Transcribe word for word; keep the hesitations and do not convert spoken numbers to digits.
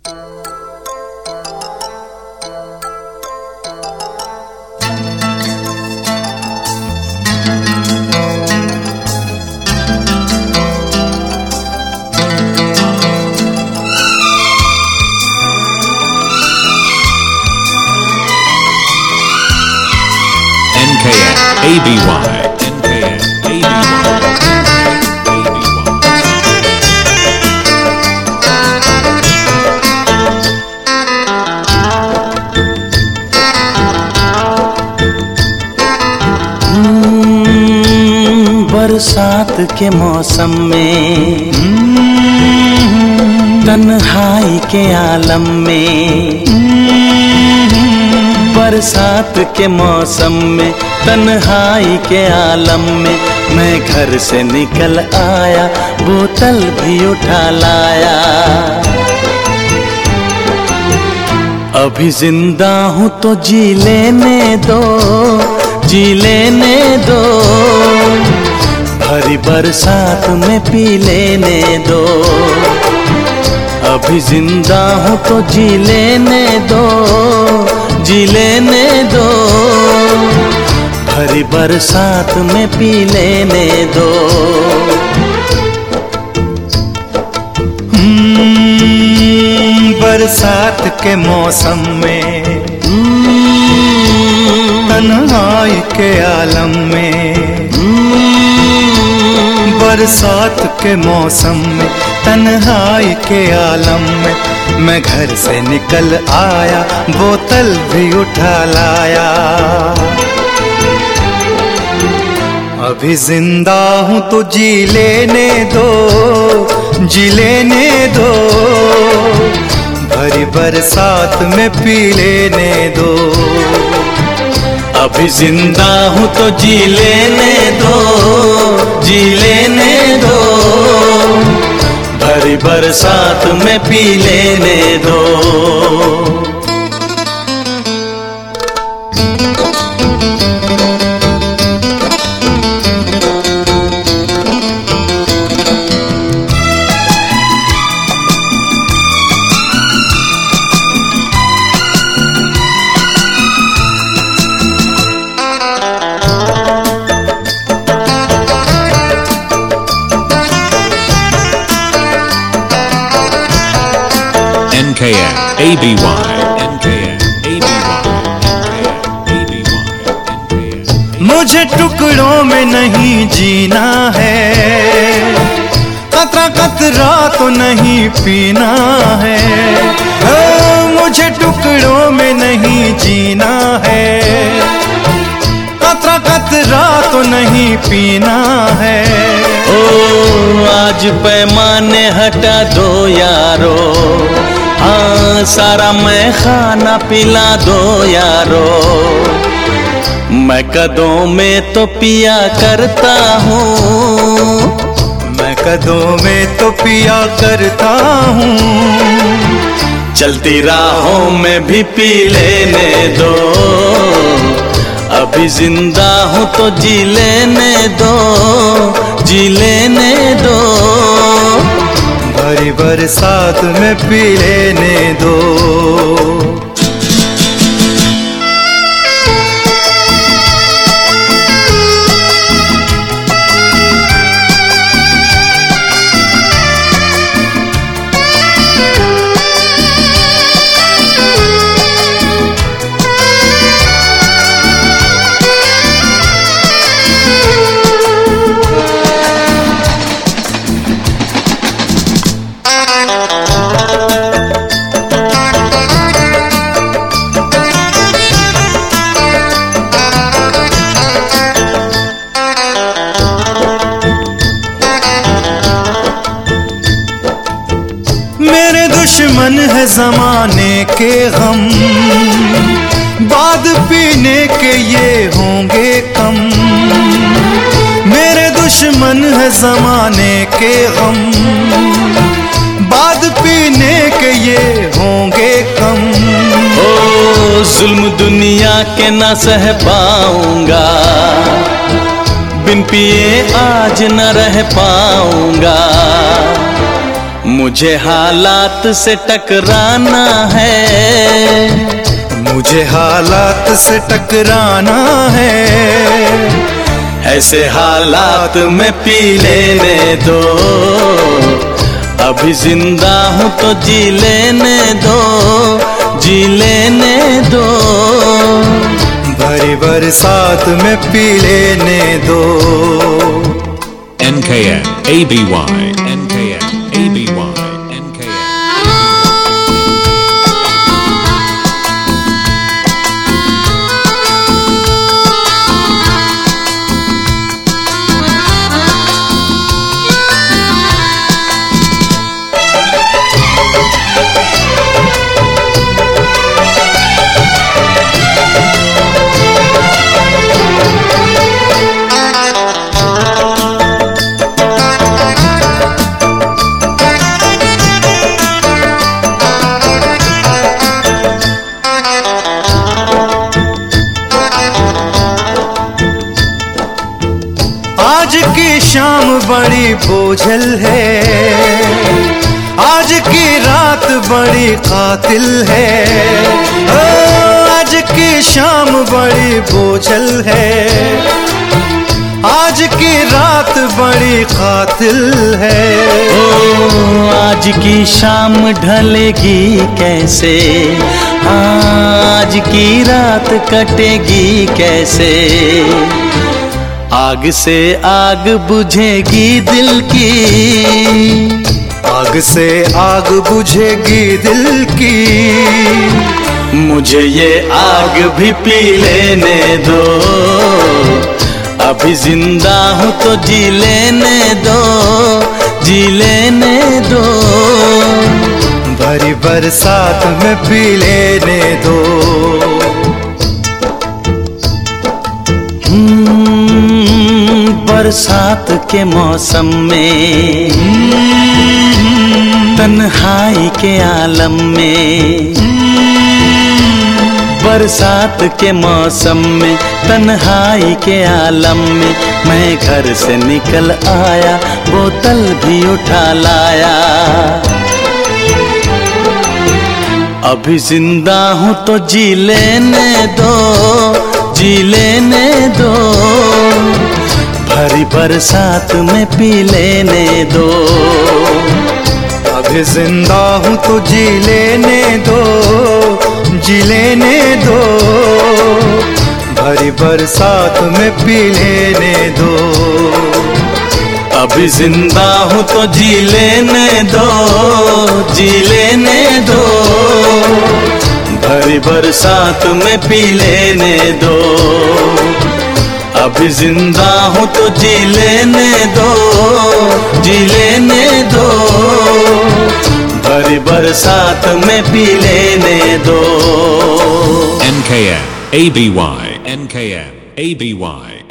N K N A B Y N K N A B Y बरसात के मौसम में, तन्हाई के आलम में, बरसात के मौसम में, तन्हाई के आलम में, मैं घर से निकल आया, बोतल भी उठा लाया। अभी जिंदा हूँ तो जी लेने दो, जी लेने दो, भरी बरसात में पी लेने दो। अभी जिंदा हूँ तो जी लेने दो, जी लेने दो, भरी बरसात में पी लेने दो। बरसात के मौसम में, तन्हाई के आलम में, बरसात के मौसम में, तन्हाई के आलम में, मैं घर से निकल आया, बोतल भी उठा लाया। अभी जिंदा हूँ तो जी लेने दो, जी लेने दो, भरी बरसात में पी लेने दो। अभी जिंदा हूँ तो जी लेने दो, जी लेने दो, भरी बरसात में पी लेने दो। N K N A B Y N K N A B Y N K N A B Y। मुझे टुकड़ों में नहीं जीना है, कतरा कतरा तो नहीं पीना है। ओ, मुझे टुकड़ों में नहीं जीना है, कतरा कतरा तो नहीं पीना है। ओ आज पैमाने हटा दो यारो, हाँ सारा मैं खाना पिला दो यारो। मैं कदों में तो पिया करता हूँ, मैं कदों में तो पिया करता हूँ, चलती राहों में भी पी लेने दो। अभी जिंदा हूँ तो जी लेने दो, जी लेने दो, भरी बरसात में पी लेने दो। मेरे दुश्मन है जमाने के गम, बाद पीने के ये होंगे कम। मेरे दुश्मन है जमाने के गम, बाद पीने के ये होंगे कम। ओ जुल्म दुनिया के ना सह पाऊंगा, बिन पिए आज न रह पाऊंगा। मुझे हालात से टकराना है, मुझे हालात से टकराना है। ऐसे हालात में पी लेने दो, अभी जिंदा हूँ तो जी लेने दो, जी लेने दो। भरी बरसात में पी लेने दो। N K N A B Y N K N A B Y N K N आज की शाम बड़ी बोझल है, आज की रात बड़ी कातिल है। ओ, आज की शाम बड़ी बोझल है, आज की रात बड़ी कातिल है। ओ आज की शाम ढलेगी कैसे, आज की रात कटेगी कैसे। आग से आग बुझेगी दिल की, आग से आग बुझेगी दिल की। मुझे ये आग भी पी लेने दो, अभी जिंदा हूँ तो जी लेने दो, जी लेने दो। भरी बरसात में पी लेने दो। बरसात के मौसम में, तन्हाई के आलम में, बरसात के मौसम में, तन्हाई के आलम में, मैं घर से निकल आया, बोतल भी उठा लाया। अभी जिंदा हूँ तो जी लेने दो, जी लेने दो। भरी बरसात में पी लेने दो, अभी जिंदा हूँ तो जी लेने दो, जी लेने दो। भरी बरसात में पी लेने दो। अभी जिंदा हूँ तो जी लेने दो, जी लेने दो। भरी बरसात में पी लेने दो। अभी जिंदा हूँ तो जी लेने दो, जी लेने दो। भरी बरसात में पी लेने दो। N K N A B Y N K N A B Y